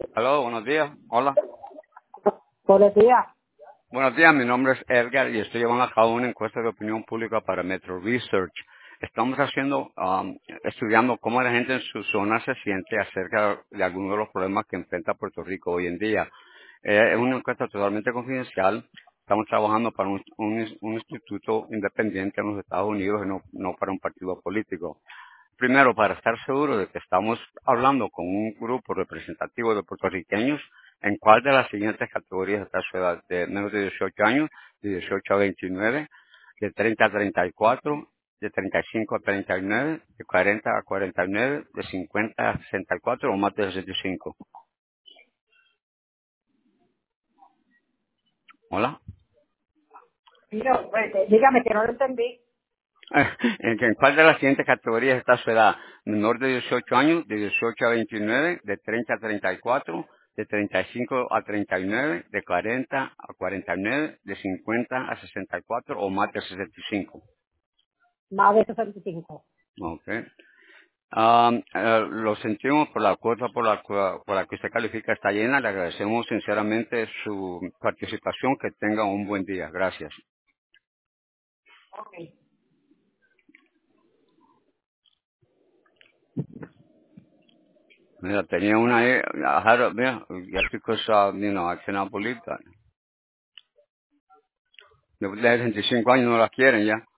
Aló, buenos días. Hola. Buenos días. Buenos días, mi nombre es Edgar y estoy llevando a cabo una encuesta de opinión pública para Metro Research. Estamos estudiando cómo la gente en su zona se siente acerca de algunos de los problemas que enfrenta Puerto Rico hoy en día. Es una encuesta totalmente confidencial. Estamos trabajando para un instituto independiente en los Estados Unidos y no para un partido político. Primero, para estar seguro de que estamos hablando con un grupo representativo de puertorriqueños, ¿en cuál de las siguientes categorías está su edad? De menos de 18 años, de 18 a 29, de 30 a 34, de 35 a 39, de 40 a 49, de 50 a 64 o más de 65. Hola. Mira, dígame que no lo entendí. ¿En cuál de las siguientes categorías está su edad? Menor de 18 años, de 18 a 29, de 30 a 34, de 35 a 39, de 40 a 49, de 50 a 64 o más de 65. Más de 65. Ok. Lo sentimos por la cuota por la que usted califica está llena. Le agradecemos sinceramente su participación. Que tenga un buen día. Gracias. Ok. Mira, tenía una ahí, mira, just because, I cannot believe that. De 65 años no la quieren ya.